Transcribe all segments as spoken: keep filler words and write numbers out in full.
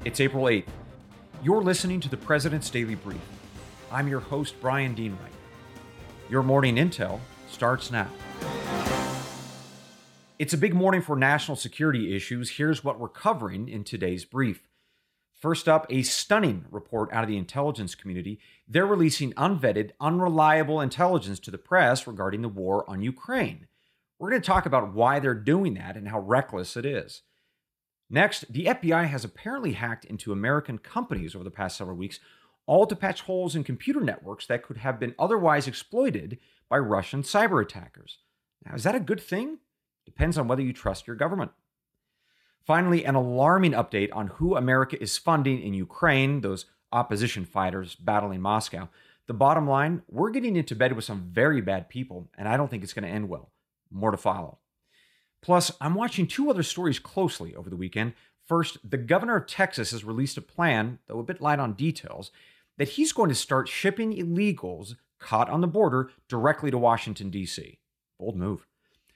It's April eighth. You're listening to the President's Daily Brief. I'm your host, Brian Deanwright. Your morning intel starts now. It's a big morning for national security issues. Here's what we're covering in today's brief. First up, a stunning report out of the intelligence community. They're releasing unvetted, unreliable intelligence to the press regarding the war on Ukraine. We're going to talk about why they're doing that and how reckless it is. Next, the F B I has apparently hacked into American companies over the past several weeks, all to patch holes in computer networks that could have been otherwise exploited by Russian cyber attackers. Now, is that a good thing? Depends on whether you trust your government. Finally, an alarming update on who America is funding in Ukraine, those opposition fighters battling Moscow. The bottom line, we're getting into bed with some very bad people, and I don't think it's going to end well. More to follow. Plus, I'm watching two other stories closely over the weekend. First, the governor of Texas has released a plan, though a bit light on details, that he's going to start shipping illegals caught on the border directly to Washington, D C. Bold move.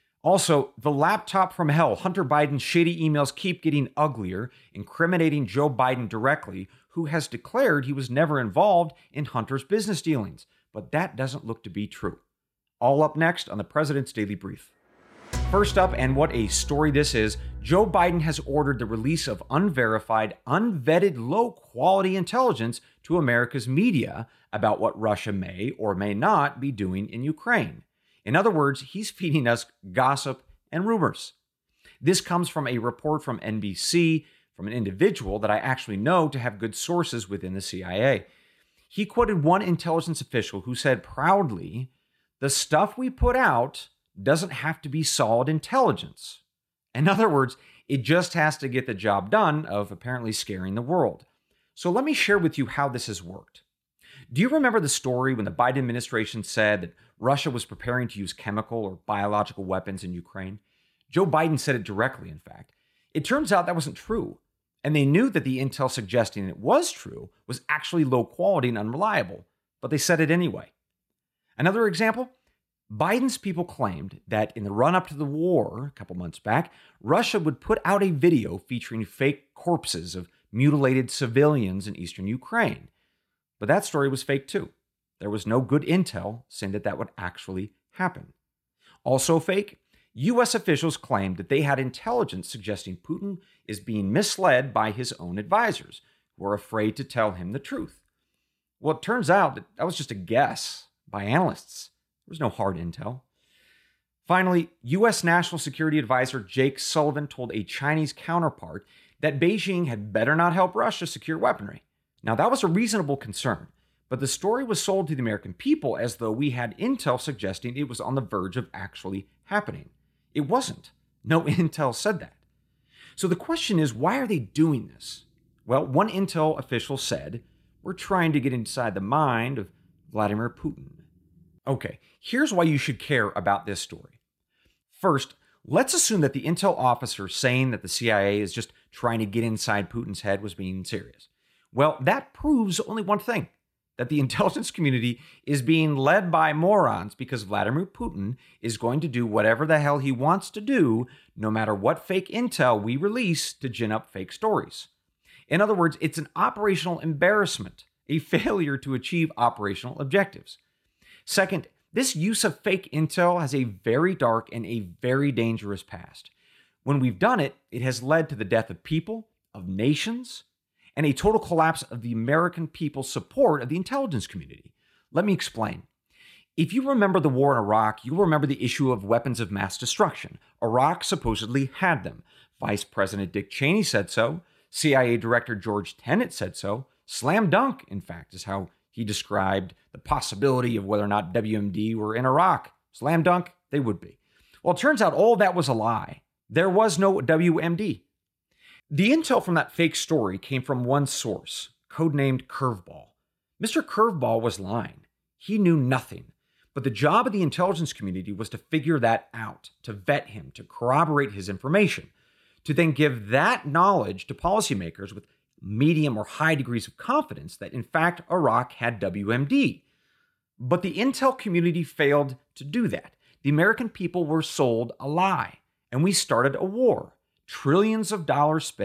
Also, the laptop from hell, Hunter Biden's shady emails keep getting uglier, incriminating Joe Biden directly, who has declared he was never involved in Hunter's business dealings. But that doesn't look to be true. All up next on the President's Daily Brief. First up, and what a story this is, Joe Biden has ordered the release of unverified, unvetted, low-quality intelligence to America's media about what Russia may or may not be doing in Ukraine. In other words, he's feeding us gossip and rumors. This comes from a report from N B C from an individual that I actually know to have good sources within the C I A. He quoted one intelligence official who said proudly, "The stuff we put out doesn't have to be solid intelligence." In other words, it just has to get the job done of apparently scaring the world. So let me share with you how this has worked. Do you remember the story when the Biden administration said that Russia was preparing to use chemical or biological weapons in Ukraine? Joe Biden said it directly, in fact. It turns out that wasn't true. And they knew that the intel suggesting it was true was actually low quality and unreliable, but they said it anyway. Another example? Biden's people claimed that in the run-up to the war a couple months back, Russia would put out a video featuring fake corpses of mutilated civilians in eastern Ukraine. But that story was fake too. There was no good intel saying that that would actually happen. Also fake, U S officials claimed that they had intelligence suggesting Putin is being misled by his own advisors, who are afraid to tell him the truth. Well, it turns out that that was just a guess by analysts. There was no hard intel. Finally, U S National Security Advisor Jake Sullivan told a Chinese counterpart that Beijing had better not help Russia secure weaponry. Now, that was a reasonable concern, but the story was sold to the American people as though we had intel suggesting it was on the verge of actually happening. It wasn't. No intel said that. So the question is, why are they doing this? Well, one intel official said, "We're trying to get inside the mind of Vladimir Putin." Okay, here's why you should care about this story. First, let's assume that the intel officer saying that the C I A is just trying to get inside Putin's head was being serious. Well, that proves only one thing, that the intelligence community is being led by morons because Vladimir Putin is going to do whatever the hell he wants to do, no matter what fake intel we release to gin up fake stories. In other words, it's an operational embarrassment, a failure to achieve operational objectives. Second, this use of fake intel has a very dark and a very dangerous past. When we've done it, it has led to the death of people, of nations, and a total collapse of the American people's support of the intelligence community. Let me explain. If you remember the war in Iraq, you'll remember the issue of weapons of mass destruction. Iraq supposedly had them. Vice President Dick Cheney said so. C I A Director George Tenet said so. Slam dunk, in fact, is how he described the possibility of whether or not W M D were in Iraq. Slam dunk, they would be. Well, it turns out all that was a lie. There was no W M D. The intel from that fake story came from one source, codenamed Curveball. Mister Curveball was lying. He knew nothing. But the job of the intelligence community was to figure that out, to vet him, to corroborate his information, to then give that knowledge to policymakers with medium or high degrees of confidence that, in fact, Iraq had W M D. But the intel community failed to do that. The American people were sold a lie, and we started a war. Trillions of dollars spent,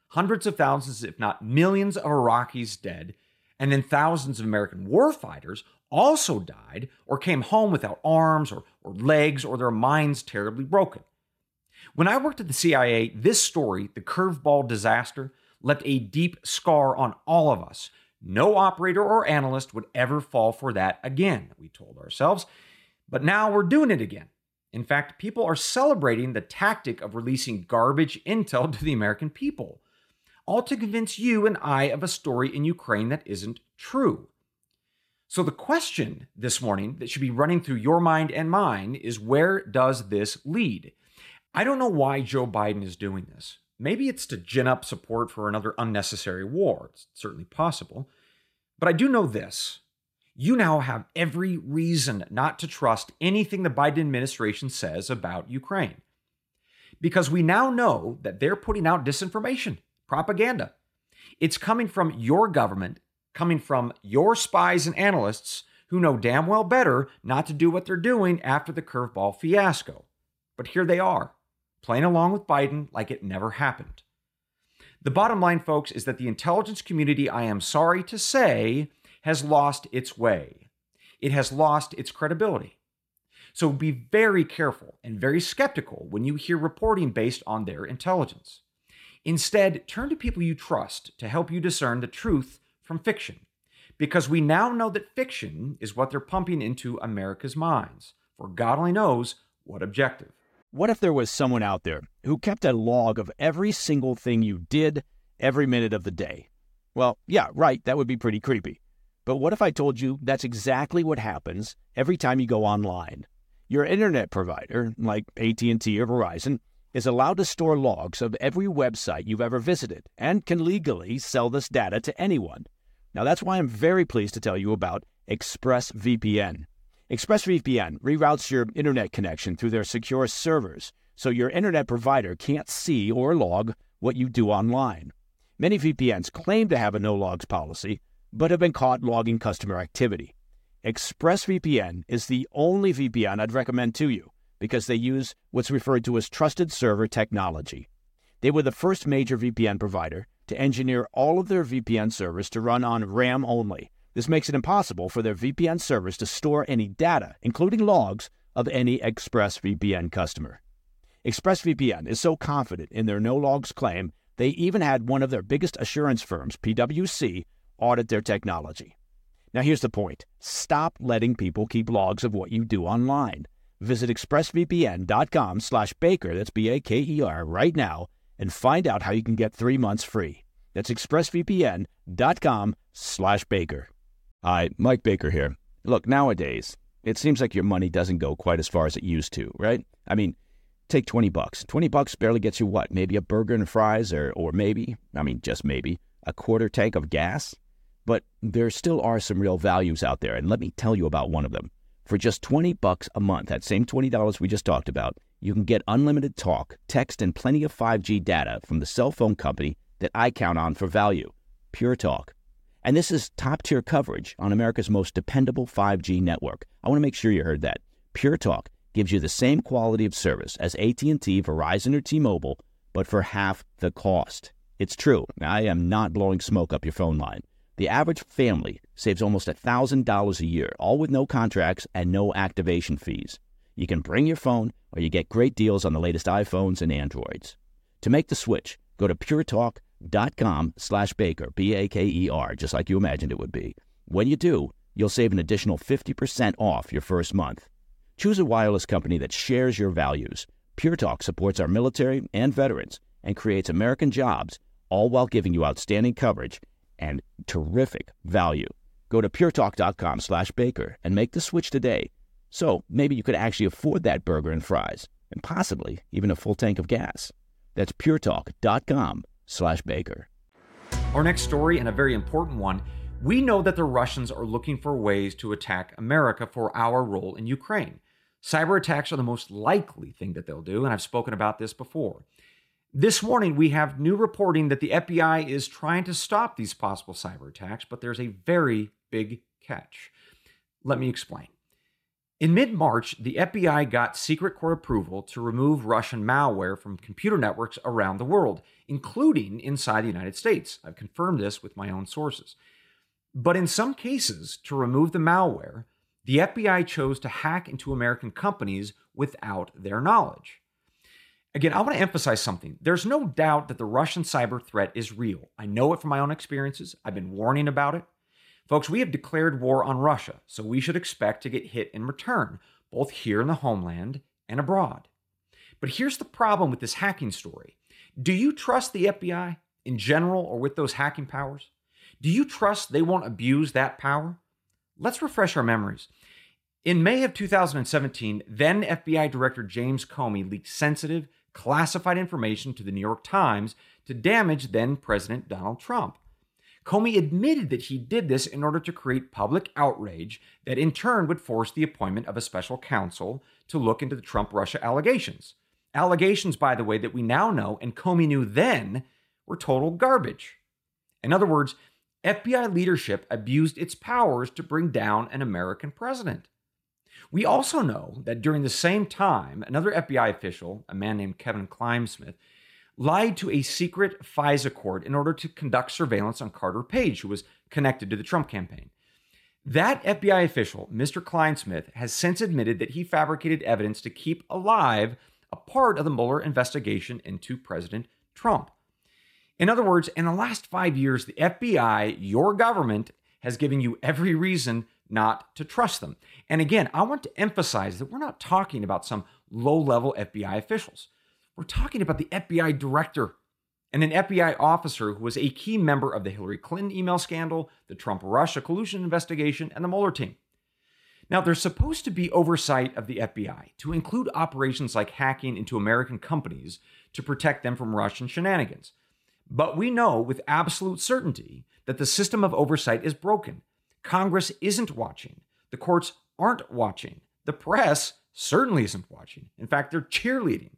hundreds of thousands, if not millions of Iraqis dead, and then thousands of American warfighters also died or came home without arms or, or legs or their minds terribly broken. When I worked at the C I A, this story, the curveball disaster, left a deep scar on all of us. No operator or analyst would ever fall for that again, we told ourselves. But now we're doing it again. In fact, people are celebrating the tactic of releasing garbage intel to the American people, all to convince you and I of a story in Ukraine that isn't true. So the question this morning that should be running through your mind and mine is, where does this lead? I don't know why Joe Biden is doing this. Maybe it's to gin up support for another unnecessary war. It's certainly possible. But I do know this. You now have every reason not to trust anything the Biden administration says about Ukraine. Because we now know that they're putting out disinformation, propaganda. It's coming from your government, coming from your spies and analysts who know damn well better not to do what they're doing after the curveball fiasco. But here they are, playing along with Biden like it never happened. The bottom line, folks, is that the intelligence community, I am sorry to say, has lost its way. It has lost its credibility. So be very careful and very skeptical when you hear reporting based on their intelligence. Instead, turn to people you trust to help you discern the truth from fiction, because we now know that fiction is what they're pumping into America's minds, for God only knows what objective. What if there was someone out there who kept a log of every single thing you did every minute of the day? Well, yeah, right, that would be pretty creepy. But what if I told you that's exactly what happens every time you go online? Your internet provider, like A T and T or Verizon, is allowed to store logs of every website you've ever visited and can legally sell this data to anyone. Now, that's why I'm very pleased to tell you about ExpressVPN. ExpressVPN reroutes your internet connection through their secure servers, so your internet provider can't see or log what you do online. Many V P Ns claim to have a no-logs policy, but have been caught logging customer activity. ExpressVPN is the only V P N I'd recommend to you because they use what's referred to as trusted server technology. They were the first major V P N provider to engineer all of their V P N servers to run on RAM only. This makes it impossible for their V P N servers to store any data, including logs, of any ExpressVPN customer. ExpressVPN is so confident in their no-logs claim, they even had one of their biggest assurance firms, P W C, audit their technology. Now here's the point. Stop letting people keep logs of what you do online. Visit expressvpn.com slash Baker, that's B A K E R, right now, and find out how you can get three months free. That's expressvpn.com slash Baker. Hi, Mike Baker here. Look, nowadays, it seems like your money doesn't go quite as far as it used to, right? I mean, take twenty bucks. twenty bucks barely gets you what? Maybe a burger and fries, or, or maybe, I mean, just maybe, a quarter tank of gas? But there still are some real values out there, and let me tell you about one of them. For just twenty bucks a month, that same twenty dollars we just talked about, you can get unlimited talk, text, and plenty of five G data from the cell phone company that I count on for value, Pure Talk. And this is top-tier coverage on America's most dependable five G network. I want to make sure you heard that. Pure Talk gives you the same quality of service as A T and T, Verizon, or T-Mobile, but for half the cost. It's true. I am not blowing smoke up your phone line. The average family saves almost one thousand dollars a year, all with no contracts and no activation fees. You can bring your phone, or you get great deals on the latest iPhones and Androids. To make the switch, go to puretalk.com slash Baker, B A K E R, just like you imagined it would be. When you do, you'll save an additional fifty percent off your first month. Choose a wireless company that shares your values. Pure Talk supports our military and veterans and creates American jobs, all while giving you outstanding coverage and terrific value. Go to puretalk.com slash Baker and make the switch today. So maybe you could actually afford that burger and fries, and possibly even a full tank of gas. That's puretalk.com slash Baker. Our next story, and a very important one, we know that the Russians are looking for ways to attack America for our role in Ukraine. Cyber attacks are the most likely thing that they'll do, and I've spoken about this before. This morning, we have new reporting that the F B I is trying to stop these possible cyber attacks, but there's a very big catch. Let me explain. In mid-March, the F B I got secret court approval to remove Russian malware from computer networks around the world, including inside the United States. I've confirmed this with my own sources. But in some cases, to remove the malware, the F B I chose to hack into American companies without their knowledge. Again, I want to emphasize something. There's no doubt that the Russian cyber threat is real. I know it from my own experiences. I've been warning about it. Folks, we have declared war on Russia, so we should expect to get hit in return, both here in the homeland and abroad. But here's the problem with this hacking story. Do you trust the F B I in general or with those hacking powers? Do you trust they won't abuse that power? Let's refresh our memories. In May of two thousand seventeen, then F B I Director James Comey leaked sensitive, classified information to the New York Times to damage then President Donald Trump. Comey admitted that he did this in order to create public outrage that in turn would force the appointment of a special counsel to look into the Trump-Russia allegations. Allegations, by the way, that we now know and Comey knew then were total garbage. In other words, F B I leadership abused its powers to bring down an American president. We also know that during the same time, another F B I official, a man named Kevin Clinesmith, lied to a secret FISA court in order to conduct surveillance on Carter Page, who was connected to the Trump campaign. That F B I official, Mister Clinesmith, has since admitted that he fabricated evidence to keep alive a part of the Mueller investigation into President Trump. In other words, in the last five years, the F B I, your government, has given you every reason not to trust them. And again, I want to emphasize that we're not talking about some low-level F B I officials. We're talking about the F B I director and an F B I officer who was a key member of the Hillary Clinton email scandal, the Trump-Russia collusion investigation, and the Mueller team. Now, there's supposed to be oversight of the F B I to include operations like hacking into American companies to protect them from Russian shenanigans. But we know with absolute certainty that the system of oversight is broken. Congress isn't watching. The courts aren't watching. The press certainly isn't watching. In fact, they're cheerleading.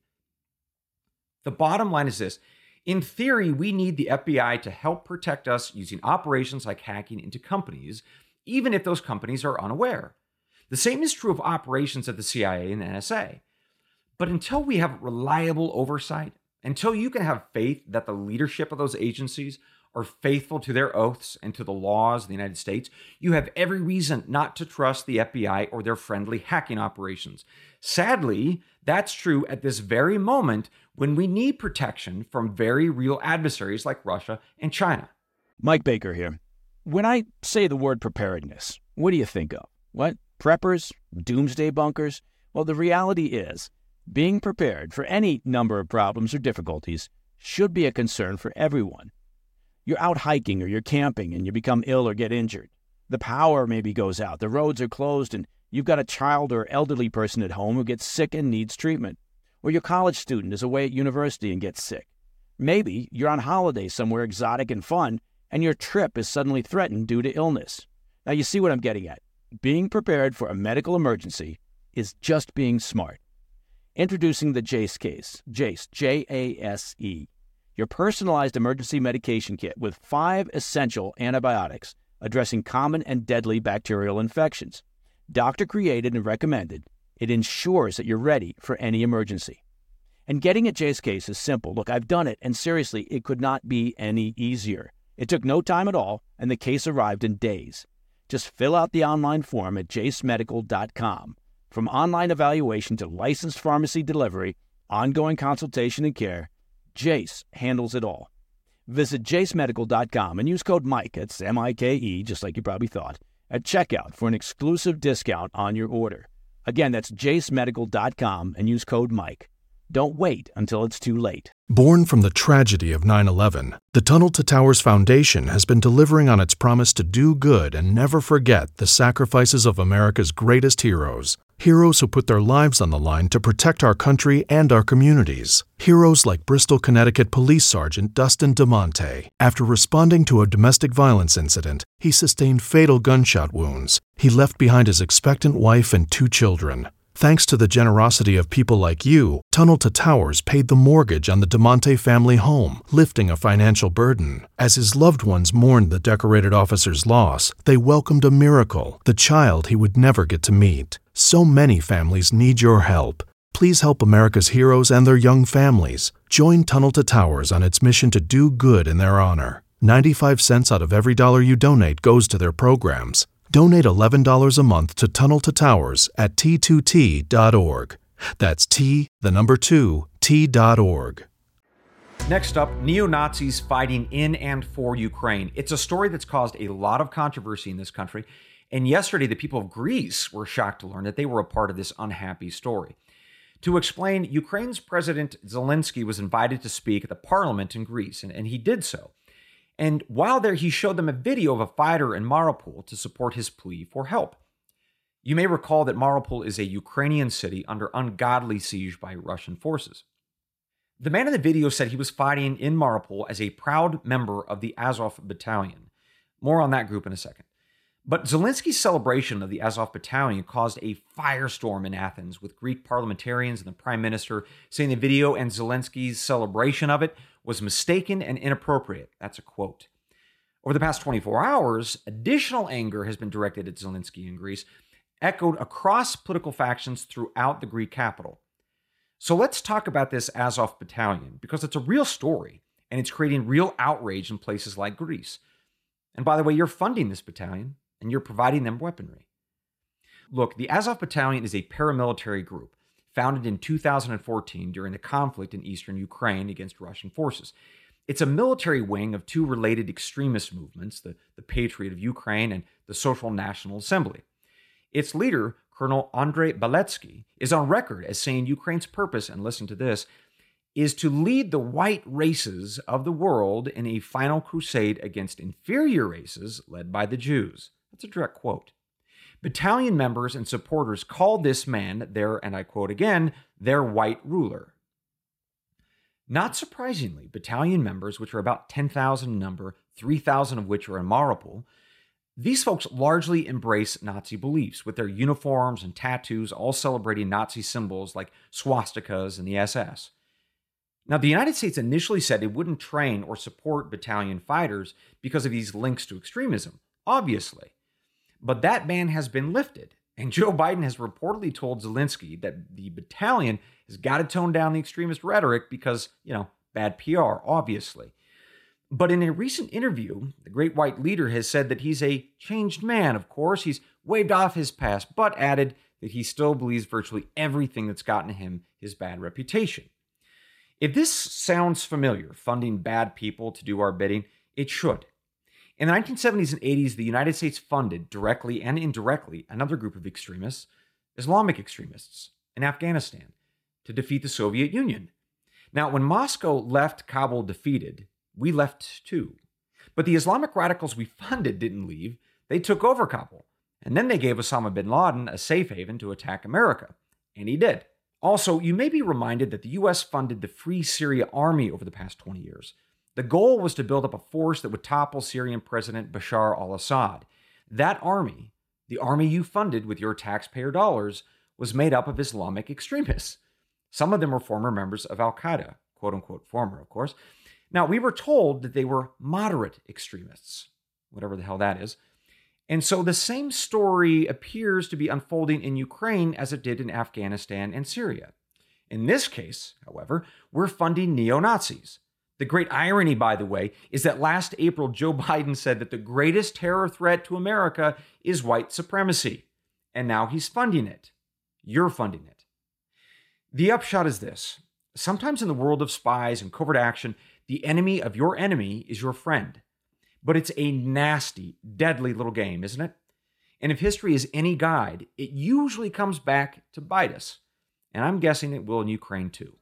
The bottom line is this. In theory, we need the F B I to help protect us using operations like hacking into companies, even if those companies are unaware. The same is true of operations at the C I A and N S A. But until we have reliable oversight, until you can have faith that the leadership of those agencies are faithful to their oaths and to the laws of the United States, you have every reason not to trust the F B I or their friendly hacking operations. Sadly, that's true at this very moment when we need protection from very real adversaries like Russia and China. Mike Baker here. When I say the word preparedness, what do you think of? What? Preppers? Doomsday bunkers? Well, the reality is, being prepared for any number of problems or difficulties should be a concern for everyone. You're out hiking or you're camping and you become ill or get injured. The power maybe goes out, the roads are closed, and you've got a child or elderly person at home who gets sick and needs treatment. Or your college student is away at university and gets sick. Maybe you're on holiday somewhere exotic and fun, and your trip is suddenly threatened due to illness. Now you see what I'm getting at. Being prepared for a medical emergency is just being smart. Introducing the Jase case, Jase, J A S E, your personalized emergency medication kit with five essential antibiotics addressing common and deadly bacterial infections. Doctor created and recommended. It ensures that you're ready for any emergency. And getting a Jase case is simple. Look, I've done it, and seriously, it could not be any easier. It took no time at all, and the case arrived in days. Just fill out the online form at jase medical dot com. From online evaluation to licensed pharmacy delivery, ongoing consultation and care, Jase handles it all. Visit jase medical dot com and use code Mike, that's M I K E, just like you probably thought, at checkout for an exclusive discount on your order. Again, that's jase medical dot com and use code Mike. Don't wait until it's too late. Born from the tragedy of nine eleven, the Tunnel to Towers Foundation has been delivering on its promise to do good and never forget the sacrifices of America's greatest heroes. Heroes who put their lives on the line to protect our country and our communities. Heroes like Bristol, Connecticut Police Sergeant Dustin DeMonte. After responding to a domestic violence incident, he sustained fatal gunshot wounds. He left behind his expectant wife and two children. Thanks to the generosity of people like you, Tunnel to Towers paid the mortgage on the DeMonte family home, lifting a financial burden. As his loved ones mourned the decorated officer's loss, they welcomed a miracle, the child he would never get to meet. So many families need your help. Please help America's heroes and their young families. Join Tunnel to Towers on its mission to do good in their honor. ninety-five cents out of every dollar you donate goes to their programs. Donate eleven dollars a month to Tunnel to Towers at T two T dot org. That's T, the number two, T dot org. Next up, neo-Nazis fighting in and for Ukraine. It's a story that's caused a lot of controversy in this country, and yesterday the people of Greece were shocked to learn that they were a part of this unhappy story. To explain, Ukraine's President Zelensky was invited to speak at the parliament in Greece, and, and he did so. And while there, he showed them a video of a fighter in Mariupol to support his plea for help. You may recall that Mariupol is a Ukrainian city under ungodly siege by Russian forces. The man in the video said he was fighting in Mariupol as a proud member of the Azov Battalion. More on that group in a second. But Zelensky's celebration of the Azov Battalion caused a firestorm in Athens, with Greek parliamentarians and the prime minister saying the video and Zelensky's celebration of it was mistaken and inappropriate. That's a quote. Over the past twenty-four hours, additional anger has been directed at Zelensky in Greece, echoed across political factions throughout the Greek capital. So let's talk about this Azov Battalion, because it's a real story, and it's creating real outrage in places like Greece. And by the way, you're funding this battalion, and you're providing them weaponry. Look, the Azov Battalion is a paramilitary group founded in two thousand fourteen during the conflict in eastern Ukraine against Russian forces. It's a military wing of two related extremist movements, the, the Patriot of Ukraine and the Social National Assembly. Its leader, Colonel Andrei Beletsky, is on record as saying Ukraine's purpose, and listen to this, is to lead the white races of the world in a final crusade against inferior races led by the Jews. That's a direct quote. Battalion members and supporters called this man their, and I quote again, their white ruler. Not surprisingly, battalion members, which are about ten thousand in number, three thousand of which are in Mariupol, these folks largely embrace Nazi beliefs, with their uniforms and tattoos all celebrating Nazi symbols like swastikas and the S S. Now, the United States initially said it wouldn't train or support battalion fighters because of these links to extremism, obviously. But that ban has been lifted, and Joe Biden has reportedly told Zelensky that the battalion has got to tone down the extremist rhetoric because, you know, bad P R, obviously. But in a recent interview, the great white leader has said that he's a changed man, of course. He's waved off his past, but added that he still believes virtually everything that's gotten him his bad reputation. If this sounds familiar, funding bad people to do our bidding, it should. In the nineteen seventies and eighties, the United States funded, directly and indirectly, another group of extremists, Islamic extremists, in Afghanistan, to defeat the Soviet Union. Now, when Moscow left Kabul defeated, we left too. But the Islamic radicals we funded didn't leave. They took over Kabul. And then they gave Osama bin Laden a safe haven to attack America. And he did. Also, you may be reminded that the U S funded the Free Syria Army over the past twenty years. The goal was to build up a force that would topple Syrian President Bashar al-Assad. That army, the army you funded with your taxpayer dollars, was made up of Islamic extremists. Some of them were former members of al-Qaeda, quote-unquote former, of course. Now, we were told that they were moderate extremists, whatever the hell that is. And so the same story appears to be unfolding in Ukraine as it did in Afghanistan and Syria. In this case, however, we're funding neo-Nazis. The great irony, by the way, is that last April, Joe Biden said that the greatest terror threat to America is white supremacy. And now he's funding it. You're funding it. The upshot is this. Sometimes in the world of spies and covert action, the enemy of your enemy is your friend. But it's a nasty, deadly little game, isn't it? And if history is any guide, it usually comes back to bite us. And I'm guessing it will in Ukraine too.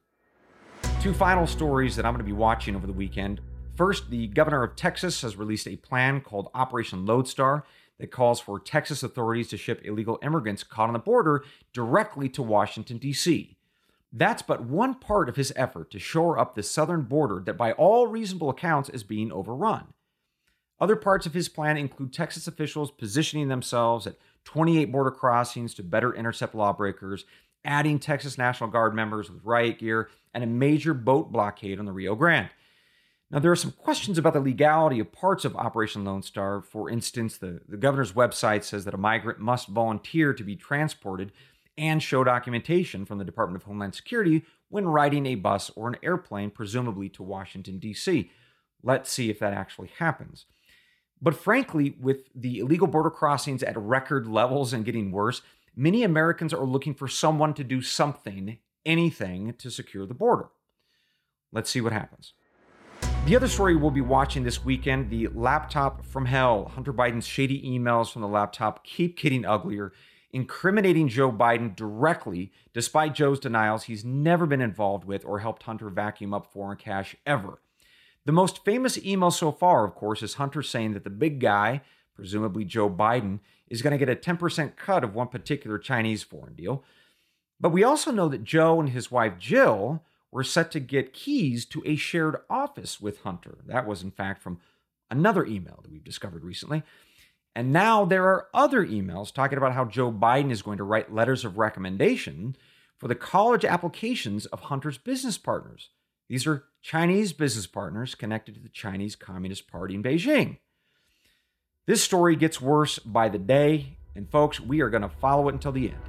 Two final stories that I'm going to be watching over the weekend. First, the governor of Texas has released a plan called Operation Lodestar that calls for Texas authorities to ship illegal immigrants caught on the border directly to Washington, D C That's but one part of his effort to shore up the southern border that by all reasonable accounts is being overrun. Other parts of his plan include Texas officials positioning themselves at twenty-eight border crossings to better intercept lawbreakers, adding Texas National Guard members with riot gear, and a major boat blockade on the Rio Grande. Now, there are some questions about the legality of parts of Operation Lone Star. For instance, the, the governor's website says that a migrant must volunteer to be transported and show documentation from the Department of Homeland Security when riding a bus or an airplane, presumably to Washington, D C. Let's see if that actually happens. But frankly, with the illegal border crossings at record levels and getting worse, many Americans are looking for someone to do something, anything, to secure the border. Let's see what happens. The other story we'll be watching this weekend, the laptop from hell. Hunter Biden's shady emails from the laptop keep getting uglier, incriminating Joe Biden directly, despite Joe's denials he's never been involved with or helped Hunter vacuum up foreign cash ever. The most famous email so far, of course, is Hunter saying that the big guy, presumably Joe Biden, is going to get a ten percent cut of one particular Chinese foreign deal. But we also know that Joe and his wife Jill were set to get keys to a shared office with Hunter. That was, in fact, from another email that we've discovered recently. And now there are other emails talking about how Joe Biden is going to write letters of recommendation for the college applications of Hunter's business partners. These are Chinese business partners connected to the Chinese Communist Party in Beijing. This story gets worse by the day, and folks, we are going to follow it until the end.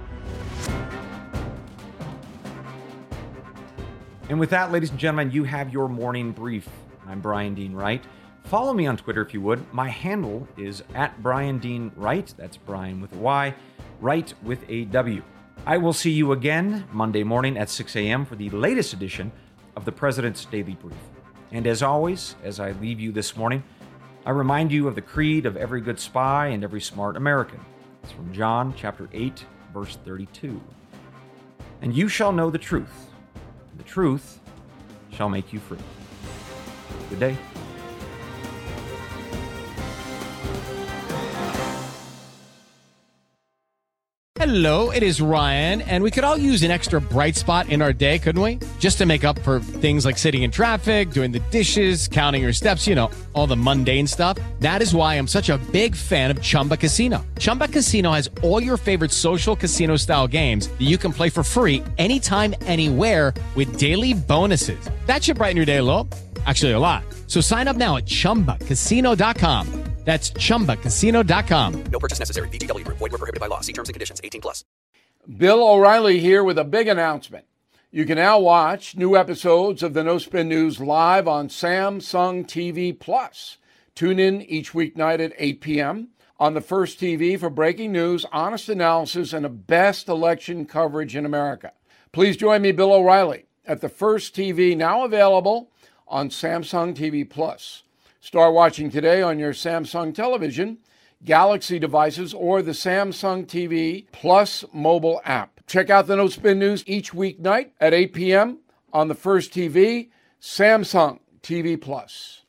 And with that, ladies and gentlemen, you have your morning brief. I'm Brian Dean Wright. Follow me on Twitter if you would. My handle is at Brian Dean Wright. That's Brian with a Y, Wright with a W. I will see you again Monday morning at six a.m. for the latest edition of the President's Daily Brief. And as always, as I leave you this morning, I remind you of the creed of every good spy and every smart American. It's from John chapter eight, verse thirty-two. And you shall know the truth, and the truth shall make you free. Good day. Hello, it is Ryan, and we could all use an extra bright spot in our day, couldn't we? Just to make up for things like sitting in traffic, doing the dishes, counting your steps, you know, all the mundane stuff. That is why I'm such a big fan of Chumba Casino. Chumba Casino has all your favorite social casino-style games that you can play for free anytime, anywhere with daily bonuses. That should brighten your day a little. Actually, a lot. So sign up now at chumba casino dot com. That's chumba casino dot com. No purchase necessary. V G W Group. Void where prohibited by law. See terms and conditions. eighteen plus. Bill O'Reilly here with a big announcement. You can now watch new episodes of the No Spin News live on Samsung T V Plus. Tune in each weeknight at eight p.m. on the First T V for breaking news, honest analysis, and the best election coverage in America. Please join me, Bill O'Reilly, at the First T V, now available on Samsung T V Plus. Start watching today on your Samsung television, Galaxy devices, or the Samsung T V Plus mobile app. Check out the No Spin News each weeknight at eight p.m. on the First T V, Samsung T V Plus.